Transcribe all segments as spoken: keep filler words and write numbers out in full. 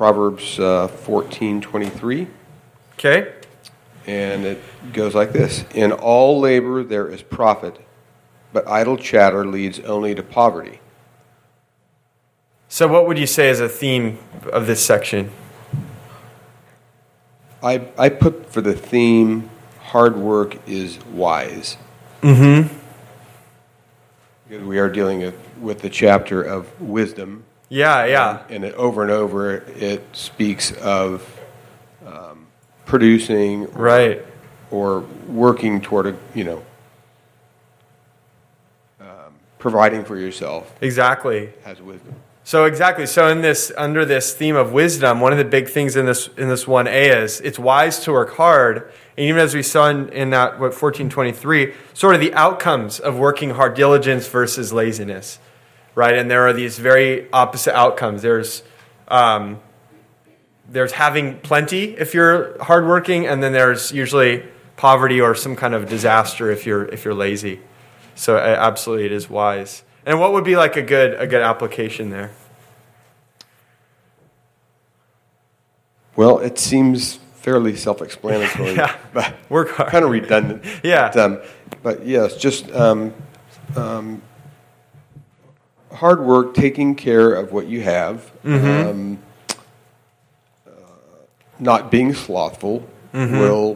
Proverbs uh, fourteen twenty-three. Okay. And it goes like this. In all labor there is profit, but idle chatter leads only to poverty. So what would you say is a theme of this section? I I put for the theme, hard work is wise. Mm-hmm. Because we are dealing with the chapter of wisdom. Yeah, yeah. And, and it, over and over it speaks of um, producing or, right. or working toward a, you know, um, providing for yourself. Exactly. Has wisdom. So exactly. So in this, under this theme of wisdom, one of the big things in this in this one A is it's wise to work hard. And even as we saw in, in that what fourteen twenty-three, sort of the outcomes of working hard, diligence versus laziness, right? And there are these very opposite outcomes. There's um, there's having plenty if you're hardworking, and then there's usually poverty or some kind of disaster if you're if you're lazy. So uh, absolutely, it is wise. And what would be like a good a good application there? Well, it seems fairly self-explanatory, yeah. but work hard. Kind of redundant. yeah. But, um, but yes, just um, um, hard work, taking care of what you have, mm-hmm. um, uh, not being slothful mm-hmm. will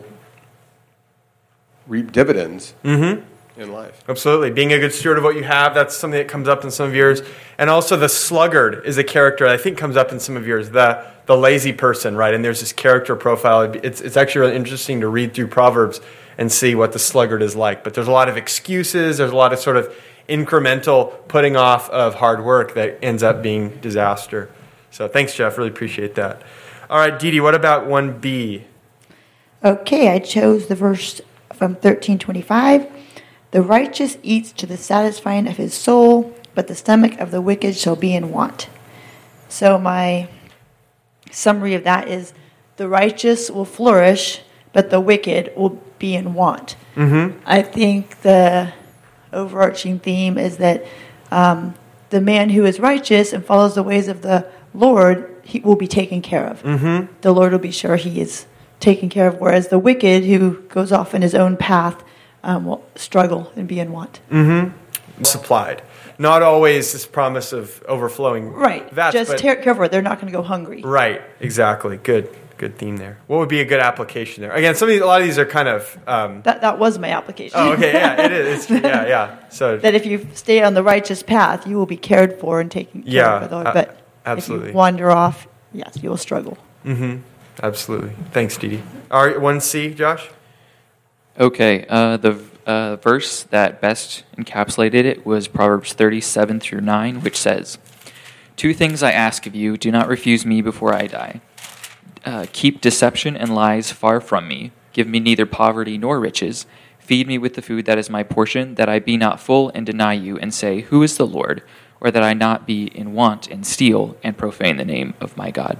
reap dividends. Mm-hmm. In life. Absolutely. Being a good steward of what you have, that's something that comes up in some of yours. And also the sluggard is a character I think comes up in some of yours, the the lazy person, right? And there's this character profile. It's it's actually really interesting to read through Proverbs and see what the sluggard is like. But there's a lot of excuses, there's a lot of sort of incremental putting off of hard work that ends up being disaster. So thanks, Jeff. Really appreciate that. All right, Dee Dee, what about one B? Okay, I chose the verse from thirteen twenty-five. The righteous eats to the satisfying of his soul, but the stomach of the wicked shall be in want. So my summary of that is the righteous will flourish, but the wicked will be in want. Mm-hmm. I think the overarching theme is that um, the man who is righteous and follows the ways of the Lord, he will be taken care of. Mm-hmm. The Lord will be sure he is taken care of, whereas the wicked who goes off in his own path Um, will struggle and be in want. Mm-hmm. Supplied. Not always this promise of overflowing. Right. Vats, Just but, take care of it. They're not going to go hungry. Right. Exactly. Good. Good theme there. What would be a good application there? Again, some of these, a lot of these are kind of. Um, that that was my application. Oh, okay. Yeah, it is. It's, yeah, yeah. So that if you stay on the righteous path, you will be cared for and taken care yeah, of by the Lord. But absolutely. if you wander off, yes, you will struggle. Mm-hmm. Absolutely. Thanks, Dee Dee. All right, one C, Josh. Okay, uh, the uh, verse that best encapsulated it was Proverbs thirty-seven through nine, which says, Two things I ask of you, do not refuse me before I die. Uh, keep deception and lies far from me. Give me neither poverty nor riches. Feed me with the food that is my portion, that I be not full and deny you, and say, Who is the Lord? Or that I not be in want and steal and profane the name of my God.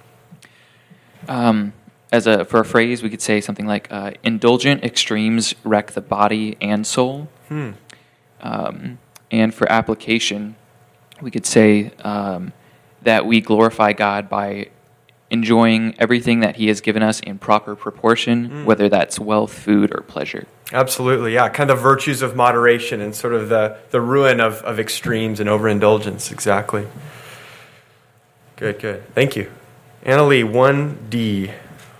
Um... As a for a phrase, we could say something like, uh, indulgent extremes wreck the body and soul. Hmm. Um, and for application, we could say um, that we glorify God by enjoying everything that he has given us in proper proportion, mm. whether that's wealth, food, or pleasure. Absolutely, yeah. Kind of virtues of moderation and sort of the, the ruin of, of extremes and overindulgence. Exactly. Good, good. Thank you. Annalee, one D.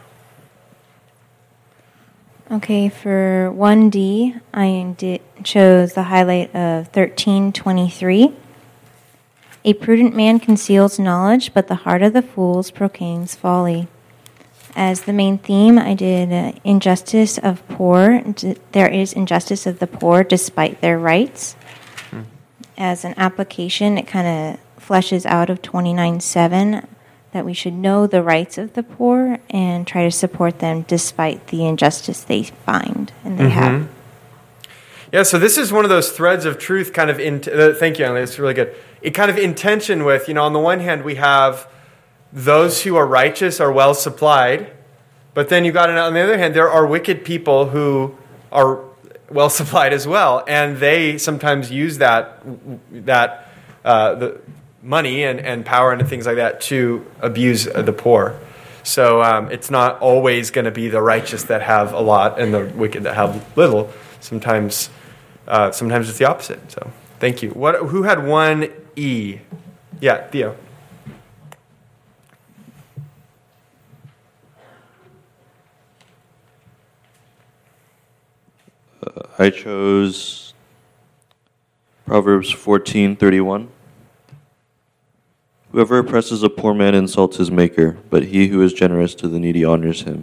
Okay, for one D, I did, chose the highlight of thirteen twenty-three. A prudent man conceals knowledge, but the heart of the fools proclaims folly. As the main theme, I did uh, injustice of poor. There is injustice of the poor despite their rights. Hmm. As an application, it kind of fleshes out of twenty-nine seven that we should know the rights of the poor and try to support them despite the injustice they find and they mm-hmm. have. Yeah, so this is one of those threads of truth kind of in... Uh, thank you, Annalee. It's really good. It kind of in tension with, you know, on the one hand, we have those who are righteous are well supplied, but then you've got, on the other hand, there are wicked people who are well supplied as well, and they sometimes use that, that uh, the money and, and power and things like that to abuse the poor. So um, it's not always going to be the righteous that have a lot and the wicked that have little. Sometimes, uh, sometimes it's the opposite. So thank you. What? Who had one E? Yeah, Theo. Uh, I chose Proverbs fourteen thirty-one. Whoever oppresses a poor man insults his maker, but he who is generous to the needy honors him.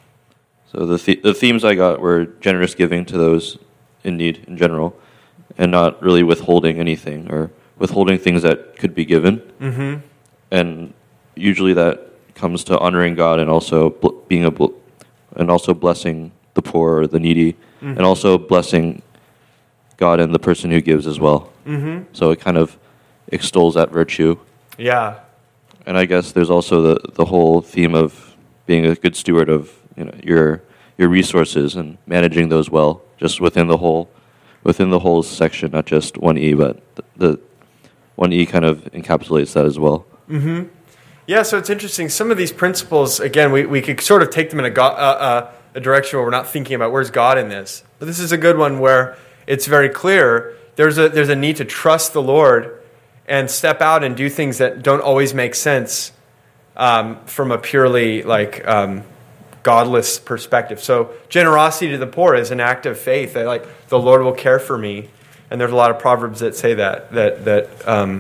So the th- the themes I got were generous giving to those in need in general, and not really withholding anything or withholding things that could be given. Mm-hmm. And usually that comes to honoring God and also bl- being a bl- and also blessing the poor or the needy, mm-hmm. and also blessing God and the person who gives as well. Mm-hmm. So it kind of extols that virtue. Yeah. And I guess there's also the, the whole theme of being a good steward of, you know, your your resources and managing those well, just within the whole within the whole section, not just one E, but the, the one E kind of encapsulates that as well. Mm-hmm. Yeah, so it's interesting. Some of these principles, again, we, we could sort of take them in a, go- uh, uh, a direction where we're not thinking about where's God in this. But this is a good one where it's very clear there's a there's a need to trust the Lord and step out and do things that don't always make sense um, from a purely like um, godless perspective. So generosity to the poor is an act of faith. That, like the Lord will care for me, and there's a lot of proverbs that say that that that um,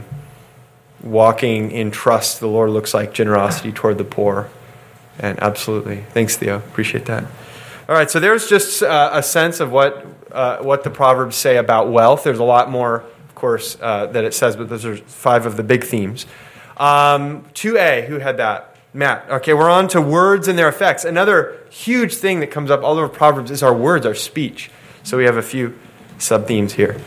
walking in trust, the Lord looks like generosity toward the poor. And absolutely, thanks, Theo. Appreciate that. All right, so there's just uh, a sense of what uh, what the proverbs say about wealth. There's a lot more, of course, uh, that it says, but those are five of the big themes. Um, two A, who had that? Matt. Okay, we're on to words and their effects. Another huge thing that comes up all over Proverbs is our words, our speech. So we have a few sub-themes here.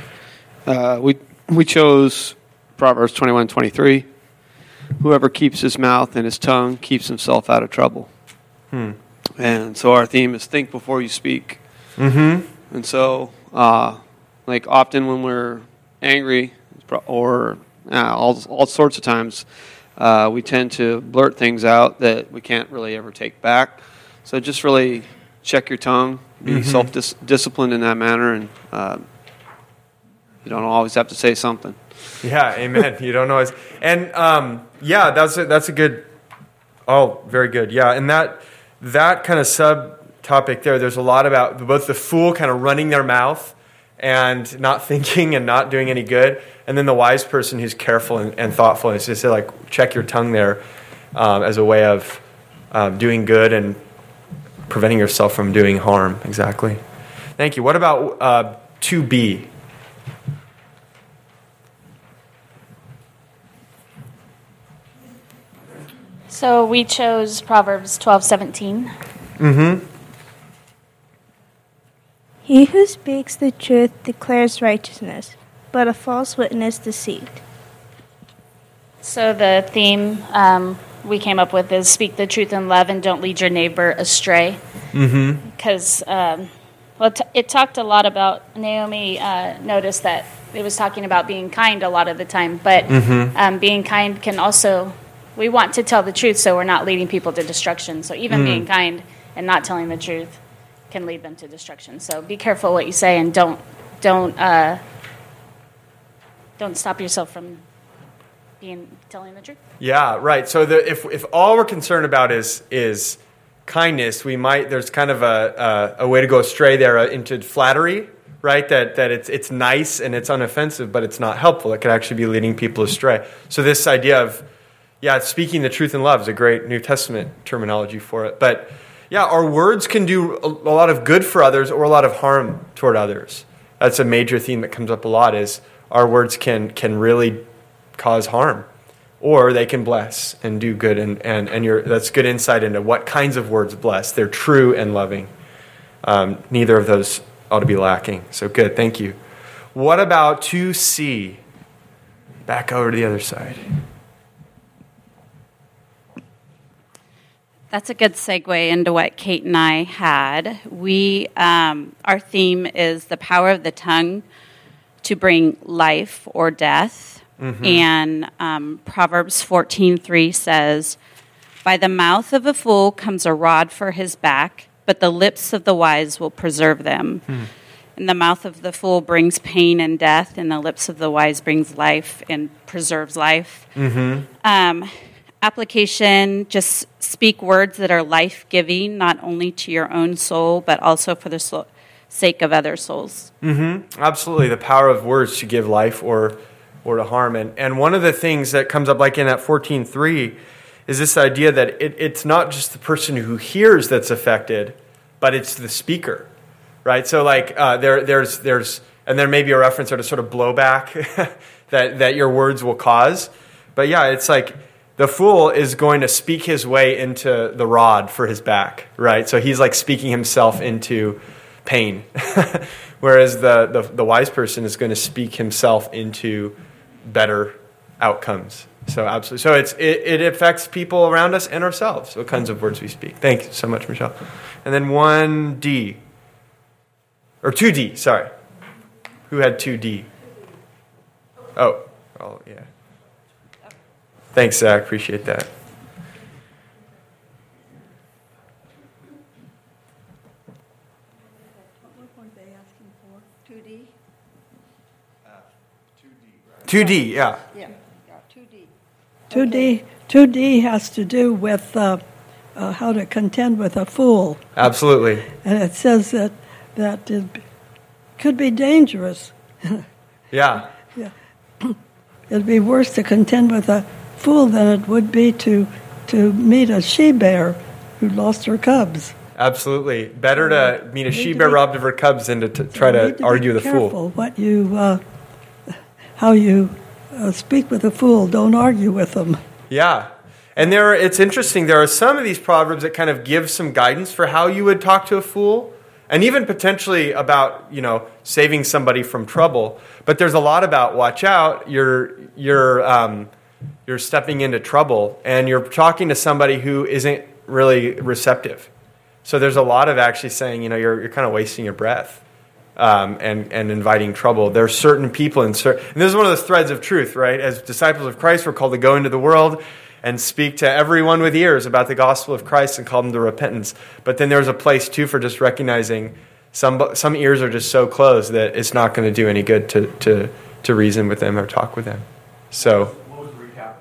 Uh, we we chose Proverbs twenty-one twenty-three. Whoever keeps his mouth and his tongue keeps himself out of trouble. Hmm. And so our theme is think before you speak. Mm-hmm. And so, uh, like often when we're angry or uh, all all sorts of times, uh, we tend to blurt things out that we can't really ever take back. So just really check your tongue, be mm-hmm. self-disciplined in that manner, and uh, you don't always have to say something. Yeah, amen. You don't always. And um, yeah, that's a, that's a good. Oh, very good. Yeah, and that that kind of subtopic there. There's a lot about both the fool kind of running their mouth and not thinking and not doing any good, and then the wise person who's careful and, and thoughtful. And it's just like check your tongue there um, as a way of um, doing good and preventing yourself from doing harm. Exactly. Thank you. What about uh, two B? So we chose Proverbs twelve seventeen. Mm-hmm. He who speaks the truth declares righteousness, but a false witness deceit. So the theme um, we came up with is speak the truth in love and don't lead your neighbor astray. Mm-hmm. Because um, well, t- it talked a lot about, Naomi uh, noticed that it was talking about being kind a lot of the time, but mm-hmm. um, being kind can also, we want to tell the truth so we're not leading people to destruction. So even mm. being kind and not telling the truth can lead them to destruction. So be careful what you say and don't don't uh, don't stop yourself from being telling the truth. Yeah, right. So the, if if all we're concerned about is is kindness, we might there's kind of a a, a way to go astray there uh, into flattery, right? That that it's it's nice and it's unoffensive, but it's not helpful. It could actually be leading people astray. So this idea of yeah, speaking the truth in love is a great New Testament terminology for it. But yeah, our words can do a, a lot of good for others or a lot of harm toward others. That's a major theme that comes up a lot is our words can can really cause harm, or they can bless and do good. And, and, and you're, that's good insight into what kinds of words bless. They're true and loving. Um, neither of those ought to be lacking. So good, thank you. What about two C? Back over to the other side. That's a good segue into what Kate and I had. We, um, our theme is the power of the tongue to bring life or death. Mm-hmm. And um, Proverbs fourteen three says, "By the mouth of a fool comes a rod for his back, but the lips of the wise will preserve them." Mm. And the mouth of the fool brings pain and death, and the lips of the wise brings life and preserves life. Mm-hmm. Um, application, just speak words that are life-giving, not only to your own soul, but also for the soul, sake of other souls. Mm-hmm. Absolutely. The power of words to give life or or to harm. And and one of the things that comes up, like in that fourteen three, is this idea that it, it's not just the person who hears that's affected, but it's the speaker, right? So like uh, there there's there's and there may be a reference or to sort of blowback that that your words will cause. But yeah, it's like the fool is going to speak his way into the rod for his back, right? So he's like speaking himself into pain, whereas the, the the wise person is going to speak himself into better outcomes. So absolutely. So it's it, it affects people around us and ourselves, what kinds of words we speak. Thank you so much, Michelle. And then one D. Or two D, sorry. Who had two D? Oh, oh yeah. Thanks, Zach. Appreciate that. two D, yeah. Yeah, two D. two D, two D has to do with uh, uh, how to contend with a fool. Absolutely. And it says that that it could be dangerous. Yeah. Yeah. It'd be worse to contend with a fool than it would be to to meet a she-bear who lost her cubs. Absolutely. Better to meet a she-bear robbed of her cubs than to, to So try you to need to argue be the careful fool. What you, uh, how you uh, speak with a fool. Don't argue with them. Yeah. And there, are, it's interesting, there are some of these proverbs that kind of give some guidance for how you would talk to a fool, and even potentially about, you know, saving somebody from trouble. But there's a lot about watch out, you're, you're, um, you're stepping into trouble, and you're talking to somebody who isn't really receptive. So there's a lot of actually saying, you know, you're, you're kind of wasting your breath um, and, and inviting trouble. There are certain people, in certain, and this is one of the threads of truth, right? As disciples of Christ, we're called to go into the world and speak to everyone with ears about the gospel of Christ and call them to repentance. But then there's a place, too, for just recognizing some some ears are just so closed that it's not going to do any good to, to, to reason with them or talk with them. So, what was the recap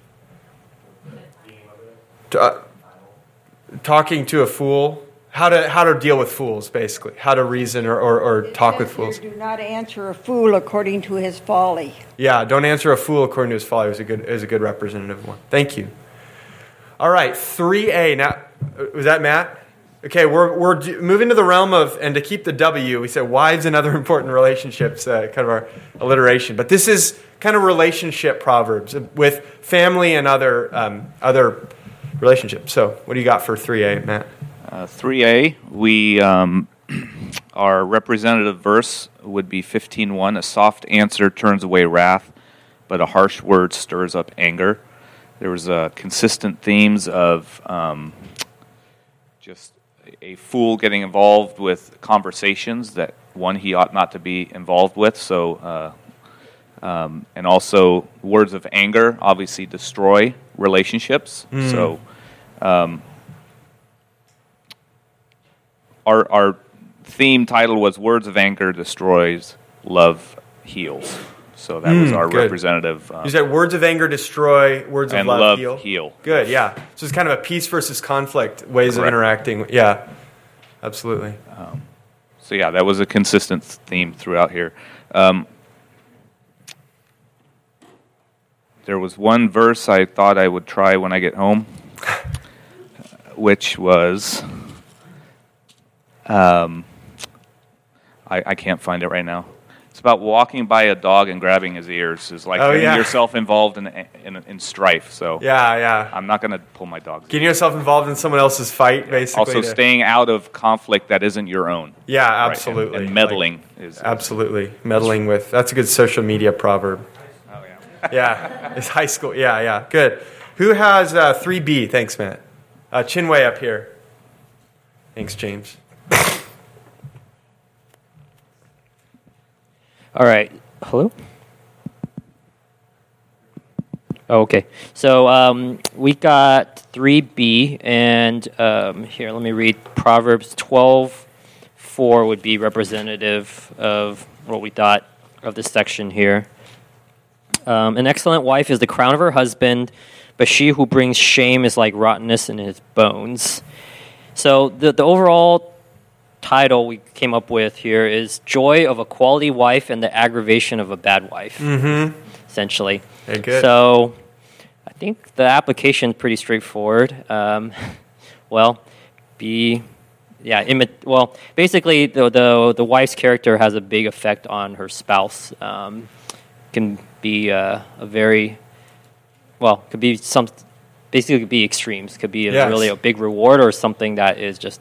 of it? Uh, talking to a fool, how to how to deal with fools, basically. How to reason or, or, or talk with fools. Do not answer a fool according to his folly. Yeah, don't answer a fool according to his folly is a good is a good representative one. Thank you. All right, three A. Now, was that Matt? Okay, we're we're d- moving to the realm of, and to keep the W, we said wives and other important relationships, uh, kind of our alliteration. But this is kind of relationship proverbs with family and other um, other relationships. So, what do you got for three A, Matt? Uh, three A, we um, our representative verse would be fifteen one. A soft answer turns away wrath, but a harsh word stirs up anger. There was uh, consistent themes of um, just a fool getting involved with conversations that, one, he ought not to be involved with. So, uh, um, and also words of anger obviously destroy relationships. Mm. So, um, our our theme title was "Words of Anger Destroys, Love Heals." So that mm, was our good. representative. Um, you said words of anger destroy, words of and love, love heal. heal. Good, yeah. So it's kind of a peace versus conflict ways Correct. of interacting. Yeah, absolutely. Um, so yeah, that was a consistent theme throughout here. Um, there was one verse I thought I would try when I get home, which was, um, I, I can't find it right now. It's about walking by a dog and grabbing his ears. It's like oh, getting yeah. yourself involved in, in in strife. So yeah, yeah. I'm not going to pull my dog's Getting yourself involved in someone else's fight, basically. Also, to... staying out of conflict that isn't your own. Yeah, right? absolutely. And, and meddling like, is absolutely meddling with. That's a good social media proverb. Oh yeah. Yeah, it's high school. Yeah, yeah. Good. Who has uh, three B? Thanks, Matt. Uh, Chinwei up here. Thanks, James. All right. Hello? Oh, okay. So um, we got three B, and um, here, let me read. Proverbs twelve four would be representative of what we thought of this section here. Um, an excellent wife is the crown of her husband, but she who brings shame is like rottenness in his bones. So the, the overall title we came up with here is Joy of a Quality Wife and the Aggravation of a Bad Wife, Mm-hmm. essentially. Very good. So I think the application is pretty straightforward. Um, well, be... Yeah, imi- well, basically, the, the the wife's character has a big effect on her spouse. Um, can be uh, a very, well, could be some, basically could be extremes. Could be a Yes. really a big reward or something that is just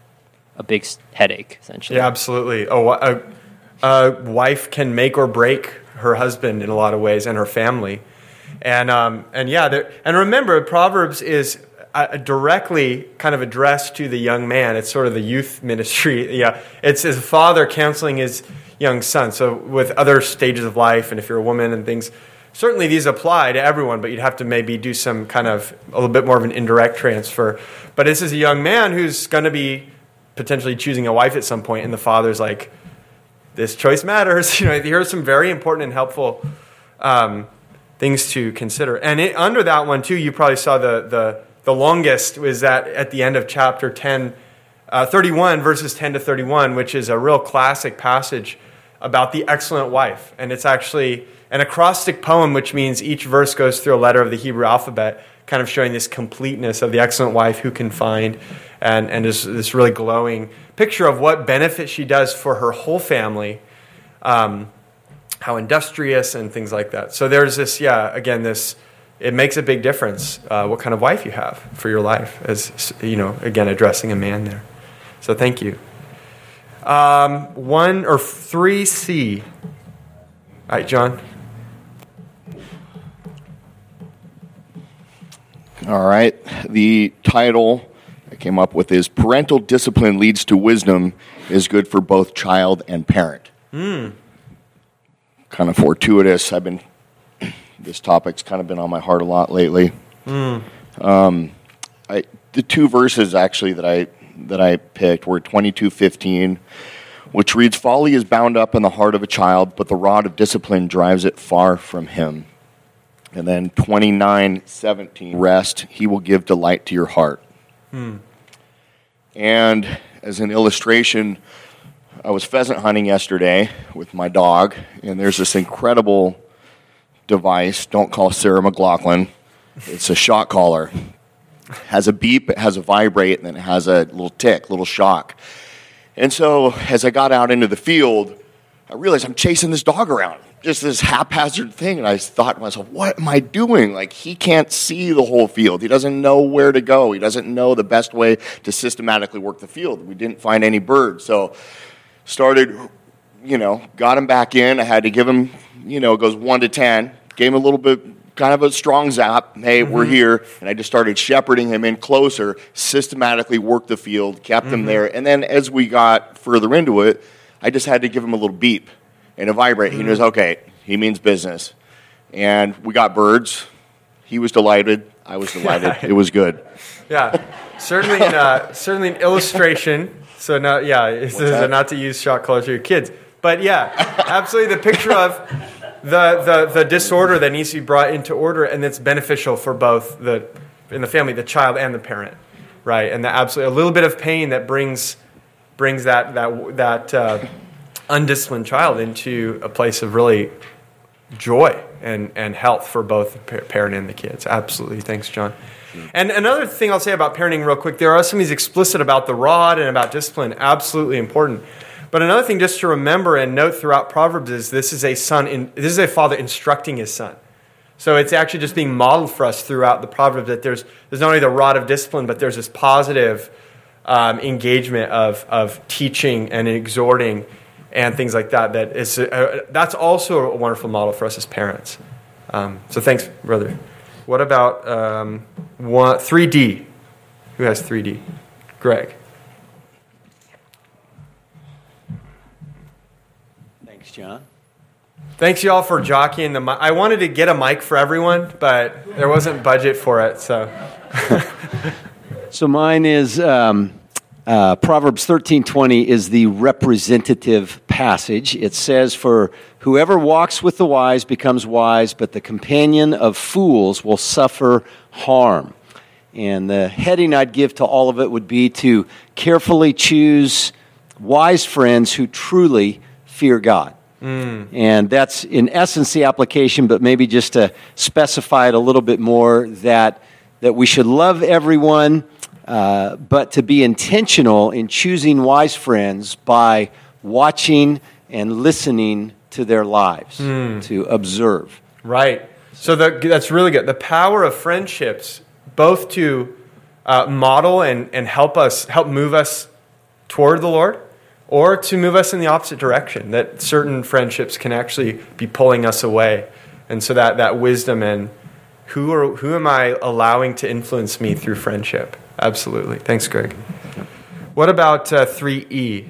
a big s- headache, essentially. Yeah, absolutely. Oh, a, a wife can make or break her husband in a lot of ways and her family, and um, and yeah, there, and remember, Proverbs is uh, directly kind of addressed to the young man. It's sort of the youth ministry. Yeah, it's his father counseling his young son. So with other stages of life, and if you're a woman and things, certainly these apply to everyone, but you'd have to maybe do some kind of a little bit more of an indirect transfer. But this is a young man who's going to be potentially choosing a wife at some point, and the father's like, this choice matters. You know, here are some very important and helpful um, things to consider. And it, under that one, too, you probably saw the, the, the longest was that at the end of chapter ten, uh, thirty-one, verses ten to thirty-one, which is a real classic passage about the excellent wife. And it's actually an acrostic poem, which means each verse goes through a letter of the Hebrew alphabet, kind of showing this completeness of the excellent wife who can find, and, and is this really glowing picture of what benefit she does for her whole family, um, how industrious and things like that. So there's this, yeah, again, this, it makes a big difference uh, what kind of wife you have for your life, as, you know, again, addressing a man there. So thank you. Um, one or three C. All right, John. All right. The title I came up with is Parental Discipline Leads to Wisdom is Good for Both Child and Parent. Mm. Kind of fortuitous. I've been, this topic's kind of been on my heart a lot lately. Mm. Um, I, the two verses actually that I that I picked were twenty-two fifteen, which reads, Folly is bound up in the heart of a child, but the rod of discipline drives it far from him. And then twenty-nine seventeen, Rest, he will give delight to your heart. Hmm. And as an illustration, I was pheasant hunting yesterday with my dog, and there's this incredible device, don't call Sarah McLaughlin, it's a shot collar. It has a beep, it has a vibrate, and then it has a little tick, little shock. And so as I got out into the field, I realized I'm chasing this dog around, just this haphazard thing. And I thought to myself, what am I doing? Like, he can't see the whole field. He doesn't know where to go. He doesn't know the best way to systematically work the field. We didn't find any birds. So started, you know, got him back in. I had to give him, you know, it goes one to ten. Gave him a little bit, kind of a strong zap. Hey, mm-hmm. we're here. And I just started shepherding him in closer, systematically worked the field, kept mm-hmm. him there. And then as we got further into it, I just had to give him a little beep and a vibrate. Mm-hmm. He knows, okay, he means business. And we got birds. He was delighted. I was delighted. It was good. Yeah, certainly, in, uh, certainly an illustration. So now, yeah, it's uh, not to use shot collars for your kids, but yeah, absolutely the picture of the, the the disorder that needs to be brought into order, and it's beneficial for both the in the family, the child and the parent, right? And the absolutely a little bit of pain that brings brings that that that uh, undisciplined child into a place of really joy and, and health for both the parent and the kids. Absolutely. Thanks, John. And another thing I'll say about parenting real quick, there are some of these explicit about the rod and about discipline, absolutely important. But another thing just to remember and note throughout Proverbs is this is a son, in, this is a father instructing his son. So it's actually just being modeled for us throughout the Proverbs that there's there's not only the rod of discipline, but there's this positive um, engagement of of teaching and exhorting and things like that. That is uh, that's also a wonderful model for us as parents. Um, so thanks, brother. What about um, one, three D? Who has three D? Greg. Thanks, John. Thanks, y'all, for jockeying the mic. I wanted to get a mic for everyone, but there wasn't budget for it, so. So mine is um, uh, Proverbs thirteen twenty is the representative passage. It says, "For whoever walks with the wise becomes wise, but the companion of fools will suffer harm." And the heading I'd give to all of it would be to carefully choose wise friends who truly fear God. Mm. And that's in essence the application, but maybe just to specify it a little bit more, that that we should love everyone, uh, but to be intentional in choosing wise friends by watching and listening to their lives, mm. to observe. Right. So the, that's really good. The power of friendships, both to uh, model and, and help us, help move us toward the Lord, or to move us in the opposite direction, that certain friendships can actually be pulling us away. And so that, that wisdom and who are who am I allowing to influence me through friendship? Absolutely. Thanks, Greg. What about uh, three E?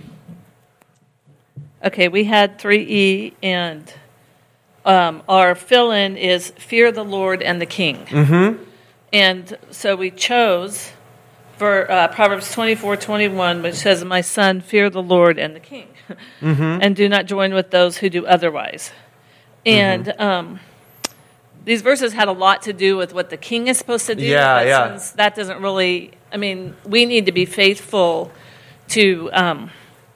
Okay, we had three E, and um, our fill-in is fear the Lord and the King. Mm-hmm. And so we chose for uh, Proverbs twenty-four twenty-one, which says, "My son, fear the Lord and the King, mm-hmm. and do not join with those who do otherwise." And mm-hmm. um, these verses had a lot to do with what the king is supposed to do. Yeah, but yeah. Since that doesn't really, I mean, we need to be faithful to um,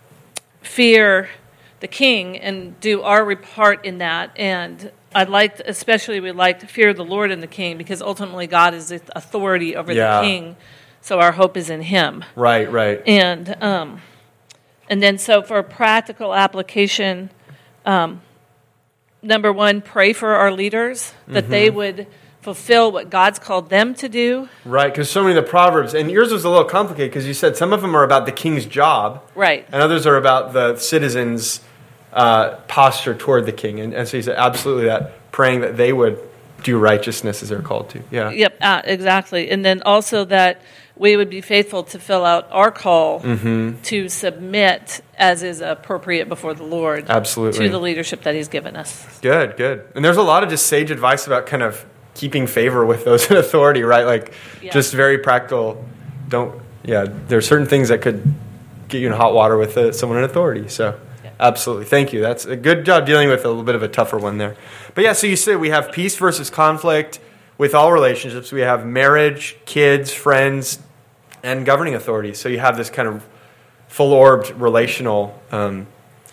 fear the king and do our part in that. And I'd like, to, especially, we'd like to fear the Lord and the king, because ultimately God is the authority over yeah. the king. So our hope is in him. Right, right. And um, and then so for practical application, um, number one, pray for our leaders, that mm-hmm. they would fulfill what God's called them to do. Right, because so many of the Proverbs, and yours was a little complicated because you said some of them are about the king's job. Right. And others are about the citizens' uh, posture toward the king. And, and so you said absolutely that, praying that they would do righteousness as they're called to. Yeah. Yep, uh, exactly. And then also that we would be faithful to fill out our call mm-hmm. to submit as is appropriate before the Lord. Absolutely. To the leadership that he's given us. Good, good. And there's a lot of just sage advice about kind of keeping favor with those in authority, right? Like yeah. just very practical. Don't, yeah, there are certain things that could get you in hot water with uh, someone in authority. So yeah. absolutely. Thank you. That's a good job dealing with a little bit of a tougher one there. But yeah, so you said we have peace versus conflict with all relationships. We have marriage, kids, friends, and governing authority. So you have this kind of full-orbed relational um,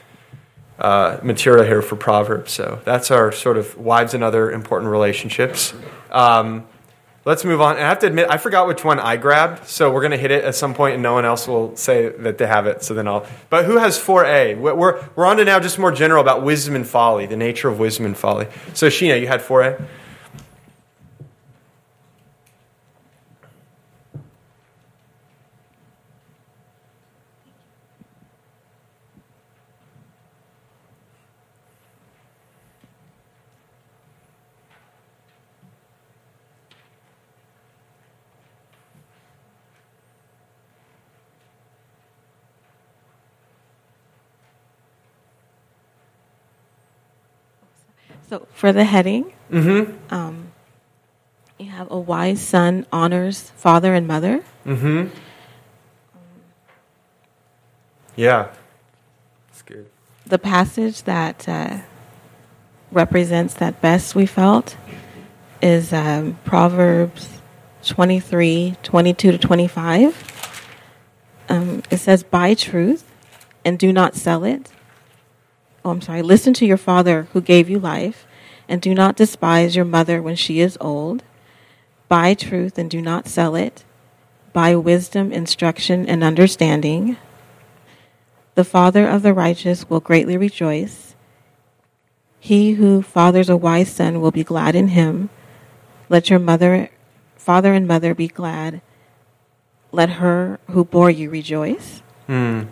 uh, material here for Proverbs. So that's our sort of wives and other important relationships. Um, let's move on. And I have to admit, I forgot which one I grabbed. So we're going to hit it at some point, and no one else will say that they have it. So then I'll. But who has four A? We're we're on to now just more general about wisdom and folly, the nature of wisdom and folly. So Sheena, you had four A. So for the heading, mm-hmm. um, you have a wise son honors father and mother. Mm-hmm. Yeah. That's good. The passage that uh, represents that best we felt is um, Proverbs twenty-three, twenty-two to twenty-five. Um, it says, "Buy truth and do not sell it." Oh, I'm sorry. "Listen to your father who gave you life, and do not despise your mother when she is old. Buy truth and do not sell it. Buy wisdom, instruction, and understanding. The father of the righteous will greatly rejoice. He who fathers a wise son will be glad in him. Let your mother, father and mother be glad. Let her who bore you rejoice." Hmm.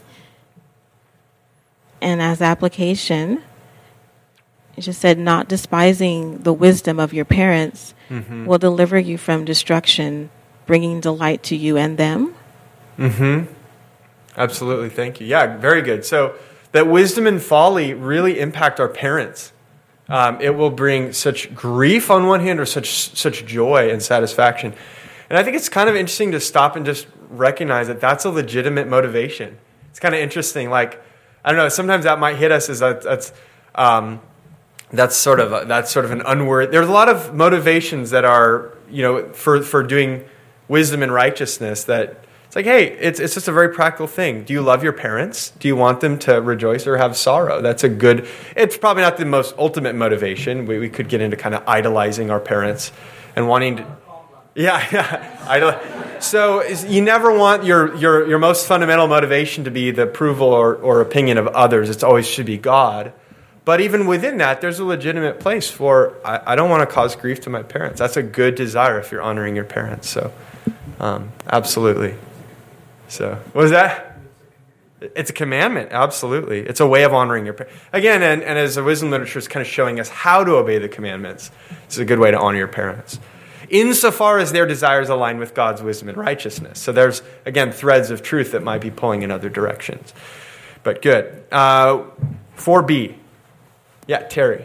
And as application, it just said, "Not despising the wisdom of your parents mm-hmm. will deliver you from destruction, bringing delight to you and them." Mm-hmm. Absolutely. Thank you. Yeah, very good. So that wisdom and folly really impact our parents. Um, it will bring such grief on one hand or such such joy and satisfaction. And I think it's kind of interesting to stop and just recognize that that's a legitimate motivation. It's kind of interesting. Like, I don't know, sometimes that might hit us as that, that's um, that's sort of a, that's sort of an unworthy. There's a lot of motivations that are, you know, for for doing wisdom and righteousness that it's like, hey, it's it's just a very practical thing. Do you love your parents? Do you want them to rejoice or have sorrow? That's a good. It's probably not the most ultimate motivation. We we could get into kind of idolizing our parents and wanting to. Yeah, yeah. Idol. So is, you never want your, your, your most fundamental motivation to be the approval or, or opinion of others. It always should be God. But even within that, there's a legitimate place for, I, I don't want to cause grief to my parents. That's a good desire if you're honoring your parents. So, um, absolutely. So, what was that? It's a commandment, absolutely. It's a way of honoring your parents. Again, and, and as the wisdom literature is kind of showing us how to obey the commandments, it's a good way to honor your parents, insofar as their desires align with God's wisdom and righteousness. So there's, again, threads of truth that might be pulling in other directions. But good. Uh, four B. Yeah, Terry.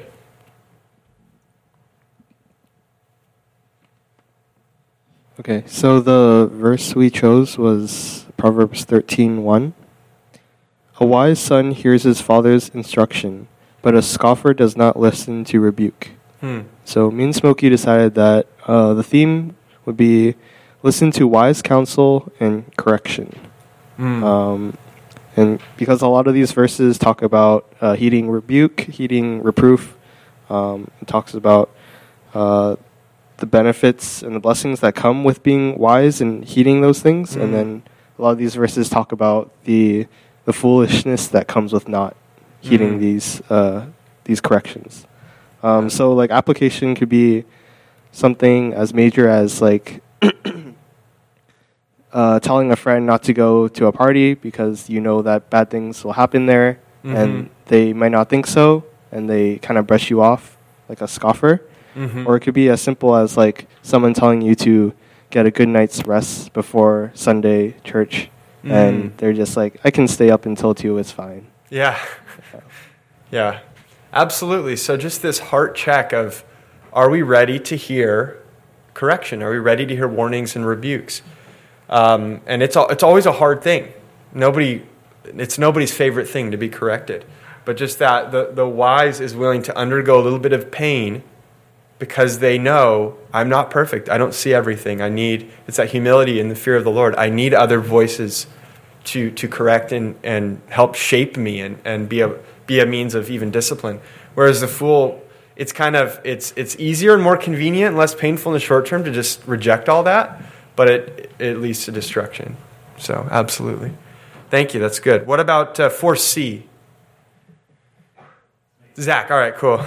Okay, so the verse we chose was Proverbs thirteen one. A wise son hears his father's instruction, but a scoffer does not listen to rebuke. Hmm. So me and Smokey decided that uh, the theme would be listen to wise counsel and correction. Hmm. Um, and because a lot of these verses talk about uh, heeding rebuke, heeding reproof, um, it talks about uh, the benefits and the blessings that come with being wise and heeding those things. Hmm. And then a lot of these verses talk about the the foolishness that comes with not heeding hmm. these uh, these corrections. Um, so, like, application could be something as major as, like, uh, telling a friend not to go to a party because you know that bad things will happen there, mm-hmm. and they might not think so, and they kind of brush you off like a scoffer. Mm-hmm. Or it could be as simple as, like, someone telling you to get a good night's rest before Sunday church, mm-hmm. and they're just like, I can stay up until two, it's fine. Yeah. Yeah. Absolutely. So just this heart check of, are we ready to hear correction? Are we ready to hear warnings and rebukes? Um, and it's it's always a hard thing. Nobody, it's nobody's favorite thing to be corrected. But just that the, the wise is willing to undergo a little bit of pain because they know I'm not perfect. I don't see everything. I need, it's that humility and the fear of the Lord. I need other voices to to correct and, and help shape me and, and be a be a means of even discipline. Whereas the fool, it's kind of, it's it's easier and more convenient and less painful in the short term to just reject all that, but it it leads to destruction. So, absolutely. Thank you, that's good. What about uh, four C? Zach, all right, cool.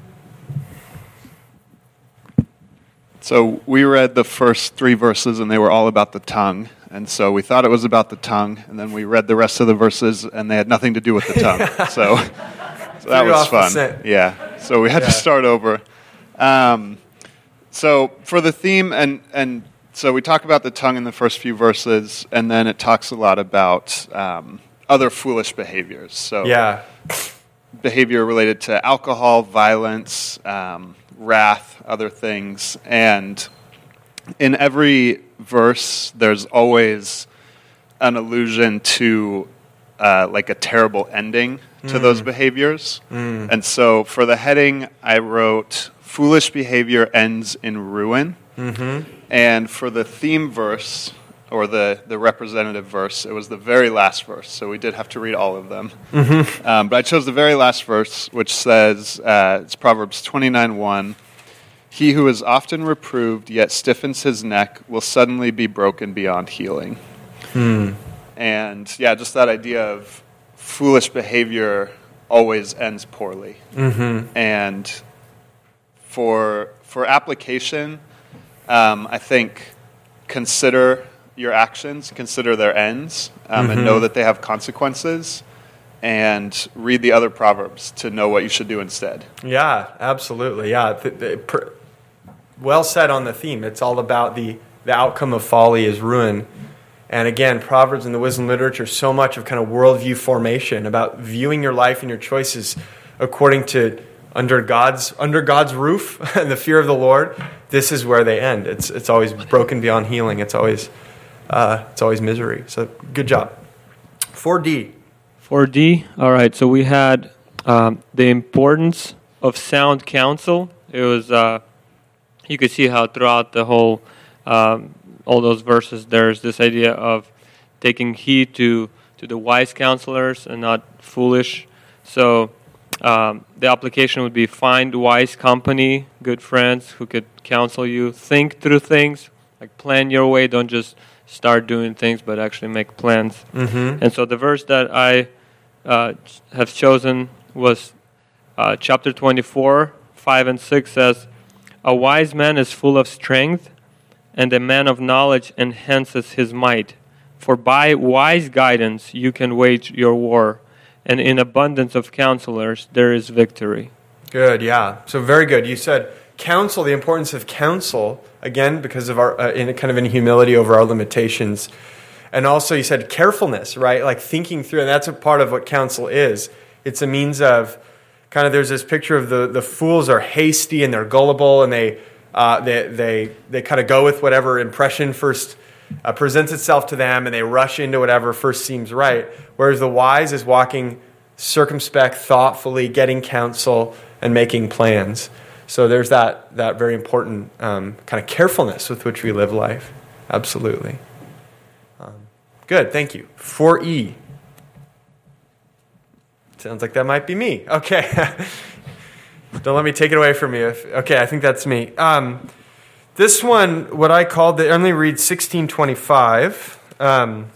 So we read the first three verses, and they were all about the tongue. And so we thought it was about the tongue, and then we read the rest of the verses, and they had nothing to do with the tongue. so, so that was fun. Yeah. So we had yeah. to start over. Um, so for the theme, and and so we talk about the tongue in the first few verses, and then it talks a lot about um, other foolish behaviors. So yeah. behavior related to alcohol, violence, um, wrath, other things, and in every verse, there's always an allusion to uh, like a terrible ending to mm. those behaviors. Mm. And so for the heading, I wrote, foolish behavior ends in ruin. Mm-hmm. And for the theme verse, or the, the representative verse, it was the very last verse. So we did have to read all of them. Mm-hmm. Um, but I chose the very last verse, which says, uh, it's Proverbs twenty-nine one, he who is often reproved yet stiffens his neck will suddenly be broken beyond healing. Hmm. And yeah, just that idea of foolish behavior always ends poorly. Mm-hmm. And for for application, um, I think consider your actions, consider their ends, um, mm-hmm. and know that they have consequences. And read the other Proverbs to know what you should do instead. Yeah, absolutely. Yeah, the, the, per, well said on the theme. It's all about the, the outcome of folly is ruin. And again, Proverbs and the wisdom literature, so much of kind of worldview formation, about viewing your life and your choices according to under God's under God's roof and the fear of the Lord. This is where they end. It's it's always broken beyond healing. It's always uh, it's always misery. So good job. four D. four D. All right. So we had um, the importance of sound counsel. It was uh, you could see how throughout the whole um, all those verses there's this idea of taking heed to to the wise counselors and not foolish. So um, the application would be find wise company, good friends who could counsel you. Think through things, like plan your way. Don't just start doing things, but actually make plans. Mm-hmm. And so the verse that I uh, have chosen was uh, chapter twenty-four, five and six says, "A wise man is full of strength, and a man of knowledge enhances his might. For by wise guidance you can wage your war, and in abundance of counselors there is victory." Good, yeah. So very good. You said counsel, the importance of counsel, again, because of our, uh, in kind of in humility over our limitations. And also you said carefulness, right? Like thinking through, and that's a part of what counsel is. It's a means of, kind of there's this picture of the, the fools are hasty and they're gullible and they uh, they they, they kind of go with whatever impression first uh, presents itself to them and they rush into whatever first seems right. Whereas the wise is walking circumspect, thoughtfully, getting counsel and making plans. So there's that that very important um, kind of carefulness with which we live life. Absolutely. Um, good, thank you. four E. Sounds like that might be me. Okay. Don't let me take it away from you. If, okay, I think that's me. Um, this one, what I called, the, I only read sixteen twenty-five. Um,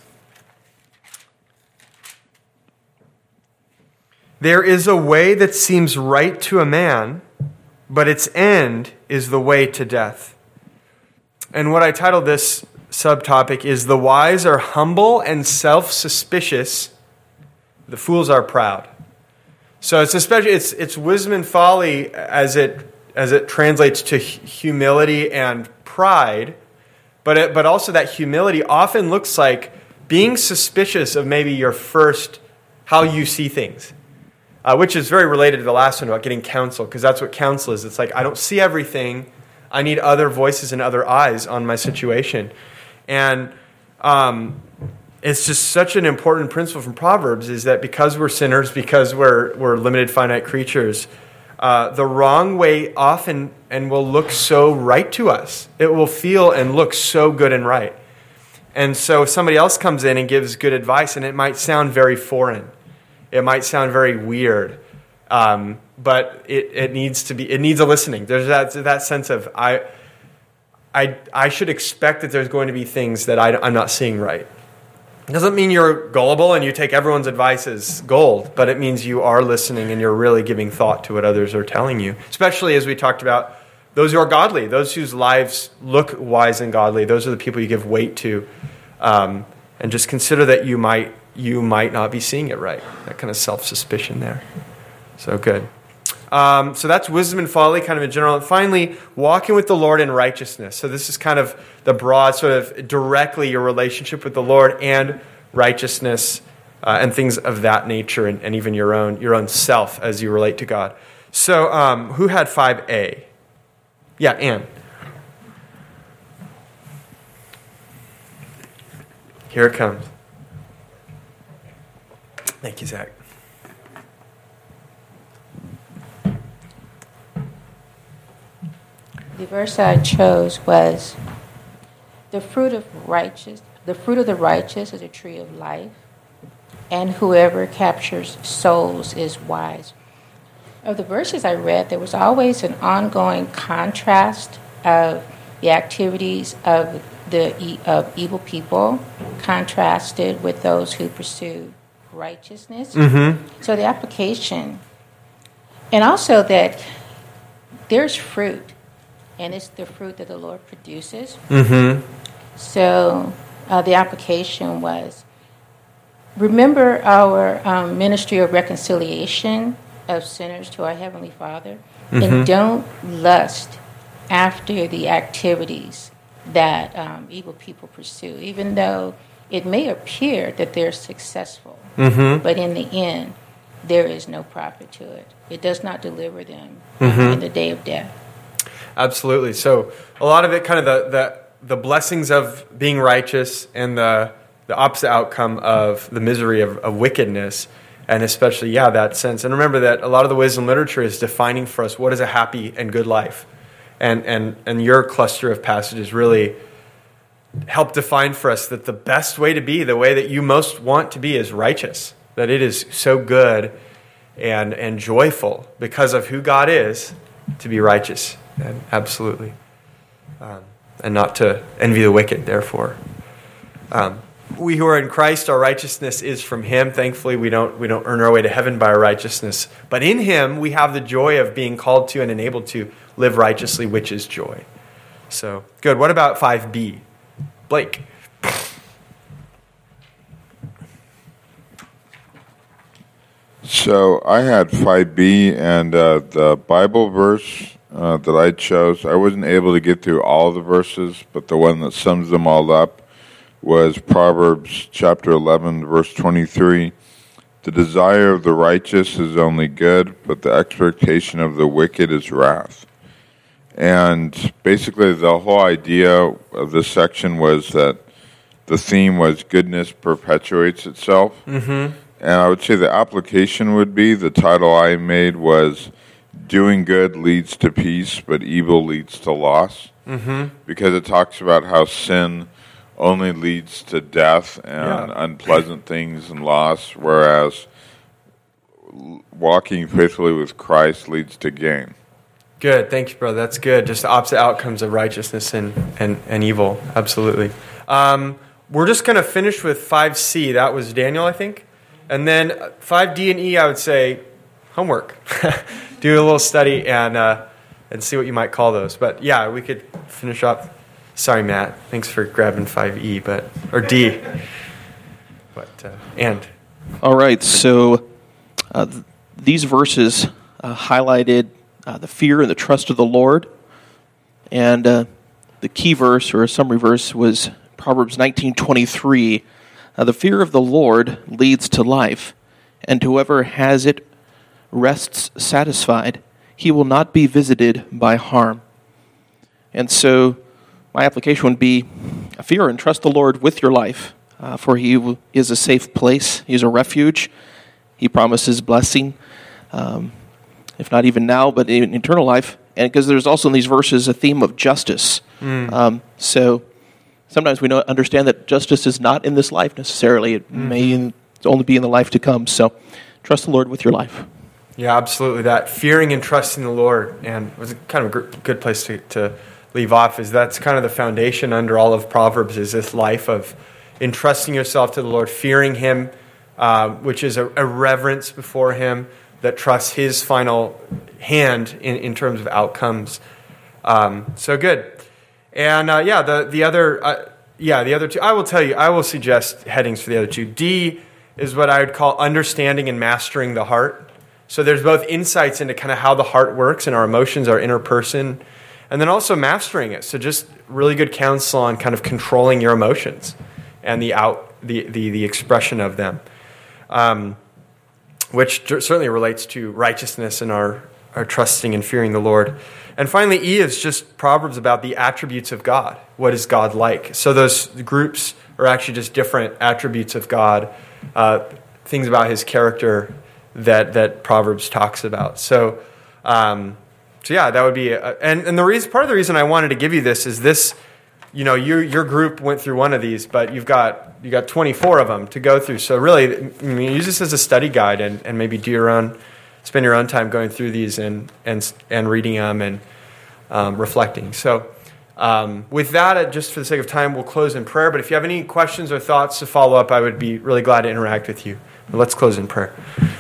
there is a way that seems right to a man, but its end is the way to death. And what I titled this subtopic is the wise are humble and self-suspicious, the fools are proud. So it's especially it's it's wisdom and folly as it as it translates to humility and pride, but it, but also that humility often looks like being suspicious of maybe your first how you see things. Uh, which is very related to the last one about getting counsel, because that's what counsel is. It's like, I don't see everything. I need other voices and other eyes on my situation. And um, it's just such an important principle from Proverbs is that because we're sinners, because we're, we're limited, finite creatures, uh, the wrong way often and will look so right to us. It will feel and look so good and right. And so somebody else comes in and gives good advice, and it might sound very foreign. It might sound very weird, um, but it, it needs to be. It needs a listening. There's that that sense of I, I, I should expect that there's going to be things that I, I'm not seeing right. It doesn't mean you're gullible and you take everyone's advice as gold, but it means you are listening and you're really giving thought to what others are telling you. Especially as we talked about, those who are godly, those whose lives look wise and godly. Those are the people you give weight to, um, and just consider that you might. you might not be seeing it right. That kind of self-suspicion there. So good. Um, so that's wisdom and folly kind of in general. And finally, walking with the Lord in righteousness. So this is kind of the broad sort of directly your relationship with the Lord and righteousness uh, and things of that nature and, and even your own your own self as you relate to God. So um, who had five A? Yeah, Anne. Here it comes. Thank you, Zach. The verse I chose was, "The fruit of righteous, the fruit of the righteous is a tree of life, and whoever captures souls is wise." Of the verses I read, there was always an ongoing contrast of the activities of the of evil people, contrasted with those who pursue righteousness. Mm-hmm. So the application, and also that there's fruit, and it's the fruit that the Lord produces. Mm-hmm. So uh, the application was, remember our um, ministry of reconciliation of sinners to our Heavenly Father, Mm-hmm. and don't lust after the activities that um, evil people pursue, even though it may appear that they're successful, Mhm. but in the end, there is no profit to it. It does not deliver them Mhm. in the day of death. Absolutely. So a lot of it, kind of the the, the blessings of being righteous and the the opposite outcome of the misery of, of wickedness, and especially, yeah, that sense. And remember that a lot of the wisdom literature is defining for us what is a happy and good life. And and and your cluster of passages really help define for us that the best way to be, the way that you most want to be, is righteous. That it is so good and and joyful because of who God is to be righteous. And absolutely. Um, and not to envy the wicked, therefore. Um, we who are in Christ, our righteousness is from Him. Thankfully, we don't we don't earn our way to heaven by our righteousness. But in Him, we have the joy of being called to and enabled to live righteously, which is joy. So, good. What about five B? Blake. So I had five B, and uh, the Bible verse uh, that I chose, I wasn't able to get through all the verses, but the one that sums them all up was Proverbs chapter eleven, verse twenty-three. The desire of the righteous is only good, but the expectation of the wicked is wrath. And basically the whole idea of this section was that the theme was goodness perpetuates itself. Mm-hmm. And I would say the application would be, the title I made was Doing Good Leads to Peace, but Evil Leads to Loss. Mm-hmm. Because it talks about how sin only leads to death and Yeah. unpleasant things and loss, whereas walking faithfully with Christ leads to gain. Good. Thank you, brother. That's good. Just the opposite outcomes of righteousness and, and, and evil. Absolutely. Um, we're just going to finish with five C. That was Daniel, I think. And then five D and E, I would say homework. Do a little study and uh, and see what you might call those. But yeah, we could finish up. Sorry, Matt. Thanks for grabbing five E, but or D. But uh, and all right. So uh, th- these verses uh, highlighted uh, the fear and the trust of the Lord, and uh, the key verse or a summary verse was Proverbs nineteen twenty-three. Uh, the fear of the Lord leads to life, and whoever has it rests satisfied. He will not be visited by harm. And so my application would be fear and trust the Lord with your life, uh, for He w- is a safe place. He is a refuge. He promises blessing, um, if not even now, but in eternal life. And because there's also in these verses a theme of justice. Mm. Um, so sometimes we don't understand that justice is not in this life necessarily. It Mm-hmm. may in, only be in the life to come. So trust the Lord with your life. yeah, absolutely. That fearing and trusting the Lord, and it was kind of a gr- good place to, to leave off, is that's kind of the foundation under all of Proverbs, is this life of entrusting yourself to the Lord, fearing Him, uh, which is a, a reverence before Him that trusts His final hand in, in terms of outcomes. Um, so good. And uh, yeah, the the other uh, yeah the other two, I will tell you, I will suggest headings for the other two. D is what I would call understanding and mastering the heart. So there's both insights into kind of how the heart works and our emotions, our inner person, and then also mastering it. So just really good counsel on kind of controlling your emotions and the out the the, the expression of them, um, which certainly relates to righteousness and our our trusting and fearing the Lord. And finally, E is just Proverbs about the attributes of God. What is God like? So those groups are actually just different attributes of God, uh, things about His character that that Proverbs talks about. So, um, so yeah, that would be. A, and and the reason, part of the reason I wanted to give you this is this. You know, your your group went through one of these, but you've got you got twenty-four of them to go through. So really, I mean, use this as a study guide and, and maybe do your own. Spend your own time going through these and and and reading them and um, reflecting. So, um, with that, just for the sake of time, we'll close in prayer. But if you have any questions or thoughts to follow up, I would be really glad to interact with you. But let's close in prayer.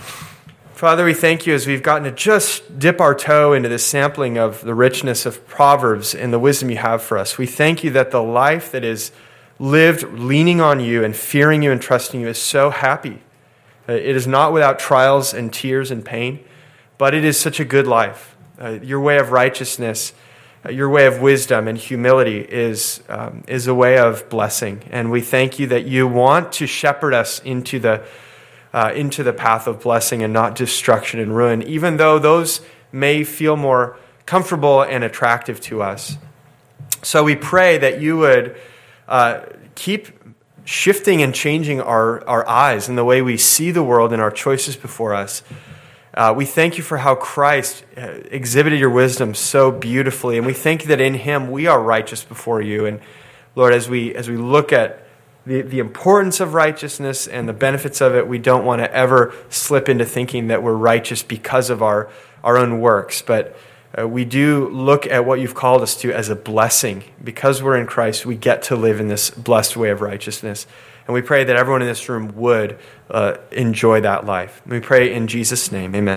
Father, we thank you as we've gotten to just dip our toe into this sampling of the richness of Proverbs and the wisdom you have for us. We thank you that the life that is lived leaning on you and fearing you and trusting you is so happy. It is not without trials and tears and pain, but it is such a good life. Uh, your way of righteousness uh, your way of wisdom and humility is um, is a way of blessing. And we thank you that you want to shepherd us into the uh, into the path of blessing and not destruction and ruin, even though those may feel more comfortable and attractive to us. So we pray that you would uh, keep shifting and changing our, our eyes and the way we see the world and our choices before us. Uh, we thank you for how Christ uh, exhibited your wisdom so beautifully, and we thank you that in him we are righteous before you. And Lord, as we as we look at the, the importance of righteousness and the benefits of it, we don't want to ever slip into thinking that we're righteous because of our, our own works, but uh, we do look at what you've called us to as a blessing. Because we're in Christ, we get to live in this blessed way of righteousness. And we pray that everyone in this room would uh, enjoy that life. We pray in Jesus' name, amen.